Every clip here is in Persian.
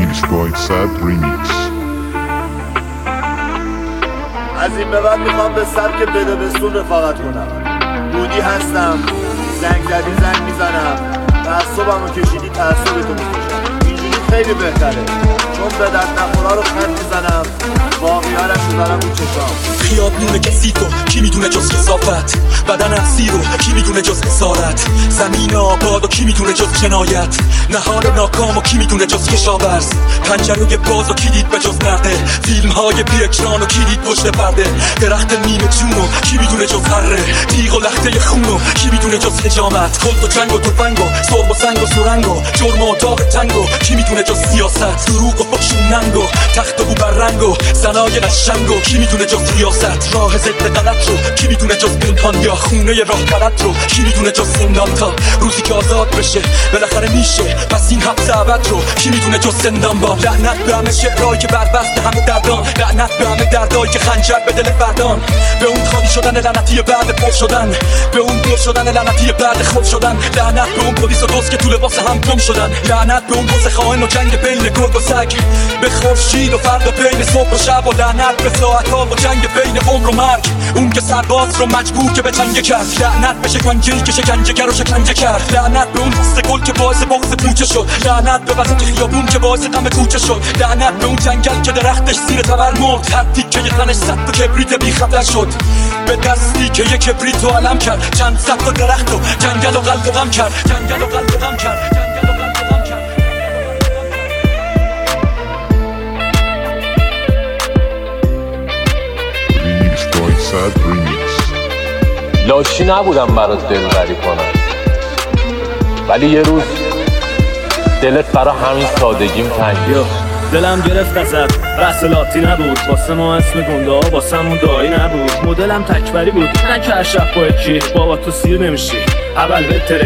Remixed by Sad Remix. از این به بعد میخوام به سبک بدبستون رفاقت کنم. بودی هستم، زنگ زدی زنگ میزنم، تعصبمو کشیدی تعصبتو میکشم. اینجوری خیلی بهتره، چون به درد نخورا رو خط میزنم، باقیارش میزنم اون چشام. خیاب نونه کسی تو کی میدونه جز کثافت، بدن افسی رو کی میدونه جز اسارت، زمین آباد و کی میدونه جز جنایت، نهار ناکام و کی میدونه جز کشاورز، پنجره باز و کی دید به جز نرده، فیلم های بی اکران و کی دید پشت پرده، درخت نیمه جون و کی میدونه جز هره، تیغ و لخته خون و کی میدونه جز حجامت، خلط و جنگ و تفنگ و سرب و سنگ و سرنگ و جرم و اتاق تنگ و کی میدونه جز سیاست، دروغ و فحش و ننگ و تخت و بوبرنگ و زنای قشنگ و کی میدونه جز ریاست، راه ضد غلط رو کی میدونه جز پنهان یا خونه راه غلط رو کی میدونه جز زندان، تا روزی که آزاد بشه بالاخره میشه، پس این حبس ابد رو کی میدونه جز زندان. با لعنت به همه شعرهایی که بربست همه دردان، لعنت به همه دردایی که خنجر به دل فردان، به اون خالی شدن لعنتی بعد پر شدن، به اون پر شدن لعنتی بعد خوب شدن، لعنت به اون پلیس و دوست که تو لباس هم گم شدن، لعنت به اون بوس خائن و جنگ بین گرگ و سگ، به خورشید و فرق بین صبح و شب، و لعنت به ساعت‌ها و جنگ بین عمر و مرگ، اون که سرباز رو مجبور که به جنگ کرد، لعنت به شکنجه‌ای که شکنجه‌گر رو شکنجه کرد، لعنت به اون حس گل که باعث بغض پوچه شد، لعنت به وسط خیابون که باعث غم کوچه شد، لعنت به اون جنگل که درختش زیر تبر مرد، هر تیکه تنش صد تا کبریت بی خطر شد، به دستی که یک کبریت رو علم کرد، چند صد تا درخت و جنگل و قلب و غم کرد، جنگل و قلب و غم کرد، جنگل و قلب و غم کرد. Remixed by Sad Remix. لاشی نبودم برات دلبری کنم، ولی یه روز دلت برا همین سادگیم تنگید. دلم گرفت ازت رسلاتی نبود، واسه ما اسم گنده ها واسه همون دایی نبود، مدلم تکبری بود نه که هر شب با یکی، بابا تو سیر نمیشی اول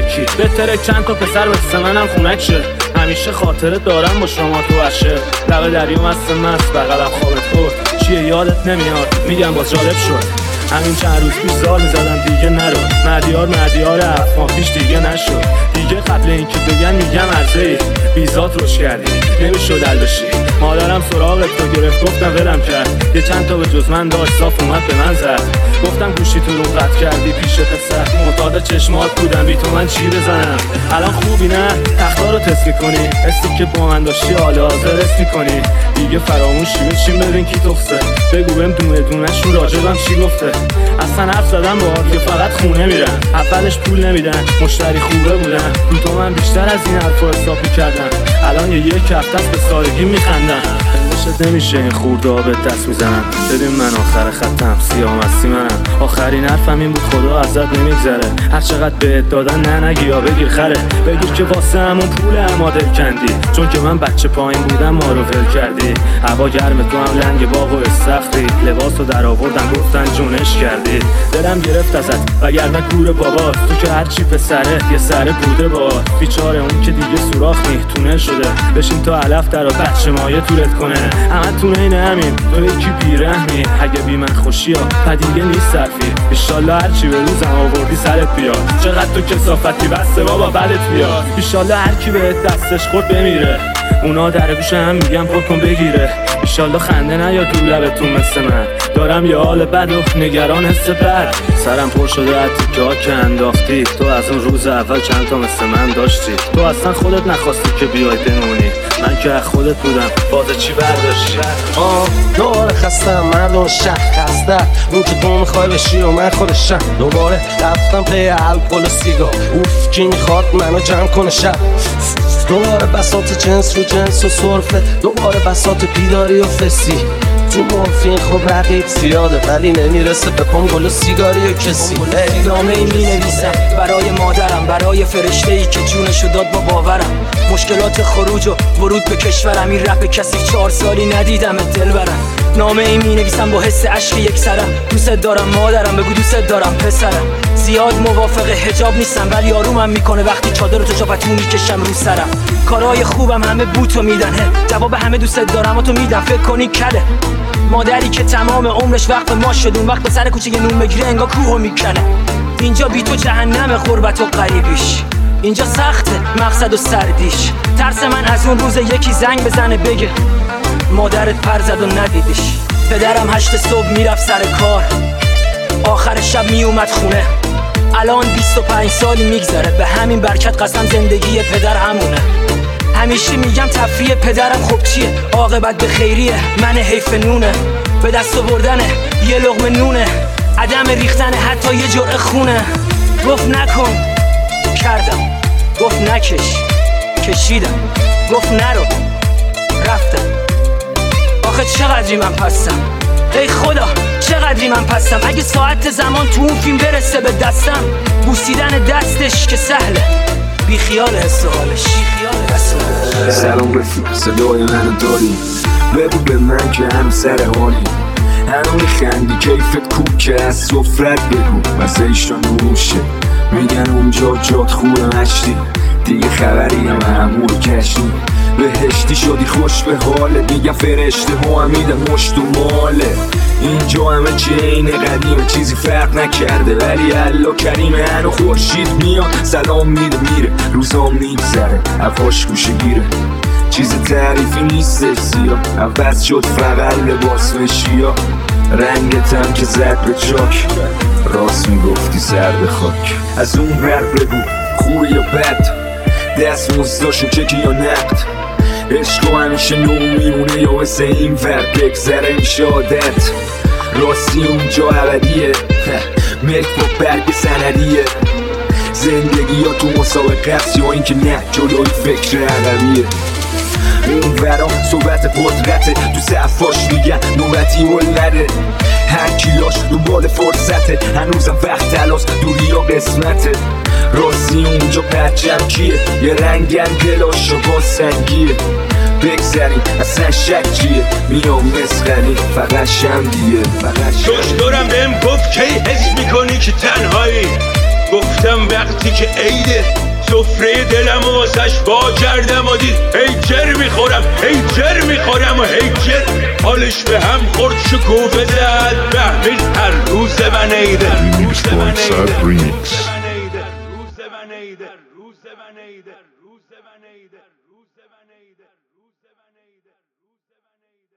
بترک چند تا پسر مثل منم خونک شه، همیشه خاطره دارم با شما تو عشه، لب دریا مست بغلم خوابت برد، چیه یادت نمیاد میگم باز جالب شد، همین چند روز پیش زال میزدم دیگه نرو، مردیار افغان پیش دیگه نشد، دیگه قبل اینکه بگن میگم عرضه‌ای بیزات روش کردی نمیشد حل بشی، مادرم سراغت تو گرفت گفتم ولم کرد، یه چند تا به جز من داشت صاف اومد به من زد، گفتم گوشی تو رو قطع کردی پیش پسر، معتاد چشمات بودم بی تو من چی بزنم، الان خوبی نه تختا رو تست کنی، استی که با من داشتی حال حاضر استی کنی، دیگه فراموشی بشین ببین کی تخصه، بگو بهم دونه دونه‌شون راجبم چی گفته، اصلا حرف زدم باهات که فقط خونه میرن، اولش پول نمیدن مشتری خوبه بودن، تو من بیشتر از این حرفا حساب می‌کردم، الان یک هفته است به سادگی میخندن، شد نمیشه این خورده ها به دست میزنن، ببین من آخر خطم سیامستی منم، آخرین حرفم این بود خدا ازت نمیگذره، هر چقدر بهت دادن نه نگی یا بگیر خره، بگیر که واسه همون پول اماده کندی، چون که من بچه پایین بودم ما رو ول کردی، هوا گرم تو هم لنگ باغ و استخری، لباسو در آوردن گفتن جونش کردی، دلم گرفت ازت وگرنه گور بابا، تو که هرچی پسره یه سره بوده با، بیچاره اون که دیگه سوراخ تونل شده، بشین تا علف در بچه مایه تورت کنه، همه تونه این همین تو یکی بیرحمی، اگه بی من خوشی ها پدیگه نیست صرفی، ایشالله هرچی به روزم آوردی سرت بیاد، چقدر تو کثافتی بسته بابا بدت بیاد، ایشالله هرکی به دستش خورد بمیره، اونا در گوش هم میگم پر کن بگیره، ایشالله خنده نیاد تو لبتون مثل من، دارم یه حال بد و نگران حس بد، سرم پر شده از تیکه ها که انداختی، تو از اون روز اول چند تا مثل من داشتی، تو اصلا خودت نخواستی که بیای بمونی، من که خودت بودم باز چی برداشتی، دوباره خستم مردم شهر خسته، اون که تو میخوای بشی و من خودشم، دوباره رفتم پی الکل و سیگار، اوف کی میخواد منو جمع کنه شب، دوباره بساط جنس رو جنس و صرفه، دوباره بساط بیداری و فسی، تو مورفین خب رقیب زیاده ولی نمیرسه به پنگل و سیگاری و کسی، نامه ای می نویسم برای مادرم، برای فرشته ای که جونشو داد با باورم، مشکلات خروج و ورود به کشورم، این رپ کسی 4 سالی ندیدم دل برم، نامه ای می نویسم با حس عشق یک سرم، دوست دارم مادرم بگو دوست دارم پسرم، زیاد موافق حجاب نیستم ولی آرومم میکنه وقتی چادر تو چاپتون میکشم رو سرم، کارهای خوبم همه بوتو میدن، جواب همه دوست دارم و تو میدم فکر کنی کله، مادری که تمام عمرش وقت ما شد، اون وقت به سر کوچه نون بگیره انگار کوهو میکنه، اینجا بی تو جهنم غربت و غریبیش، اینجا سخته مقصد و سردیش. ترس من از اون روز یکی زنگ بزنه بگه مادرت پر زد و ندیدیش. پدرم 8 صبح میرفت سر کار، آخر شب میومد خونه. الان 25 سالی میگذره، به همین برکت قسم زندگی پدر همونه. همیشه میگم تفریح پدرم خب چیه، عاقبت به خیریه، من حیف نونه. به دست آوردنه یه لقمه نونه، عدم ریختن حتی یه جرعه خونه. گفت نکن کردم، گفت نکش کشیدم، گفت نرو رفتم. آخه چقدری من پستم، ای خدا چقدری من پستم. اگه ساعت زمان تو اون فیلم برسه به دستم، بوسیدن دستش که سهله، بی خیال حس و حالش. سلام رفیق، صدای منو داری؟ بگو به من که هم سر حالی. هنو میخندی کیفت کوب که از سفرت بگو واسه ایشان نوشه. میگن اونجا جات خوره مشتی، دیگه خبری همون رو کشتی. بهشتی شدی خوش به حالت، میگن فرشته ها هم میدن مشت و ماله. اینجا همه چین قدیمه، چیزی فرق نکرده ولی الله کریمه. هنو خورشید میاد سلام میده میره، روزام میگذره هواش گوشه گیره. چیز تعریفی نیستش زیاد، عوض شد فقط لباس و شیا. رنگتم که زد به چاک، راست میگفتی سرد خاک. از اون ور بگو خوبه یا بد، دست مزداشو چکی یا نقد. عشق همیشه نو میمونه یا مثل این ور بگذره این شادت. راستی اونجا ابدیه، ملک با برگ سندیه. زندگی یا تو مسابقه است یا این که نه جلوی فکر عقبیه. اون ورا صحبت قدرته، تو صفاش میگن نوبتی ولده. هر کیلاش دنبال فرصته، هنوزم وقت تلاس دوری یا قسمته. راستی اونجا پرچم کیه، یه رنگن دلاش و با سنگیه. بگذاریم اصلا شک چیه، میام مسخری فقط شمدیه. دکترم بهم گفت کی حس میکنی که تنهایی. گفتم وقتی که عیده، سفره دلم و واسش با کردم و دید هیجر میخورم هیجر میخورم و هیجر. حالش به هم خورد شکوفه زد، بهمین هر روز من عیده. Remixed by Sad Remix. روز من عیده.